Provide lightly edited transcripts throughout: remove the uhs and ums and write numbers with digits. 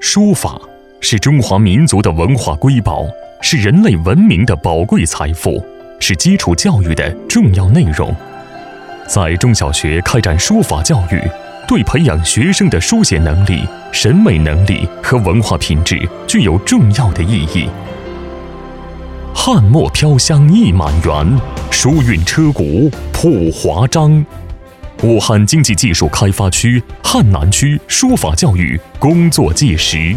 书法是中华民族的文化瑰宝，是人类文明的宝贵财富，是基础教育的重要内容。在中小学开展书法教育，对培养学生的书写能力、审美能力和文化品质具有重要的意义。汉墨飘香意满园，书韵车鼓谱华章。武汉经济技术开发区汉南区书法教育工作纪实。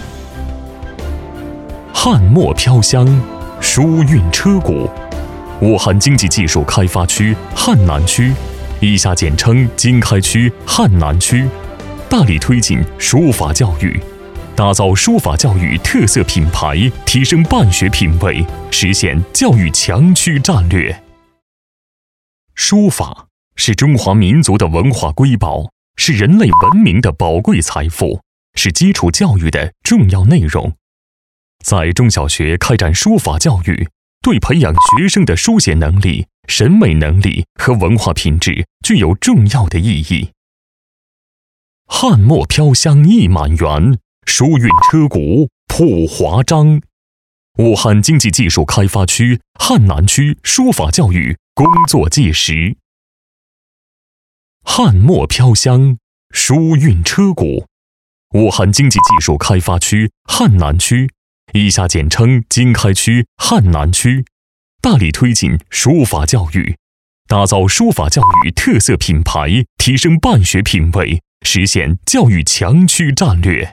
汉墨飘香，书韵车鼓。武汉经济技术开发区汉南区（以下简称经开区汉南区）大力推进书法教育，打造书法教育特色品牌，提升办学品位，实现教育强区战略。书法是中华民族的文化瑰宝，是人类文明的宝贵财富，是基础教育的重要内容。在中小学开展书法教育，对培养学生的书写能力、审美能力和文化品质具有重要的意义。汉墨飘香意满园，书韵车鼓谱华章。武汉经济技术开发区汉南区书法教育工作纪实。汉墨飘香，书韵车鼓。武汉经济技术开发区汉南区（以下简称经开区汉南区）大力推进书法教育，打造书法教育特色品牌，提升办学品位，实现教育强区战略。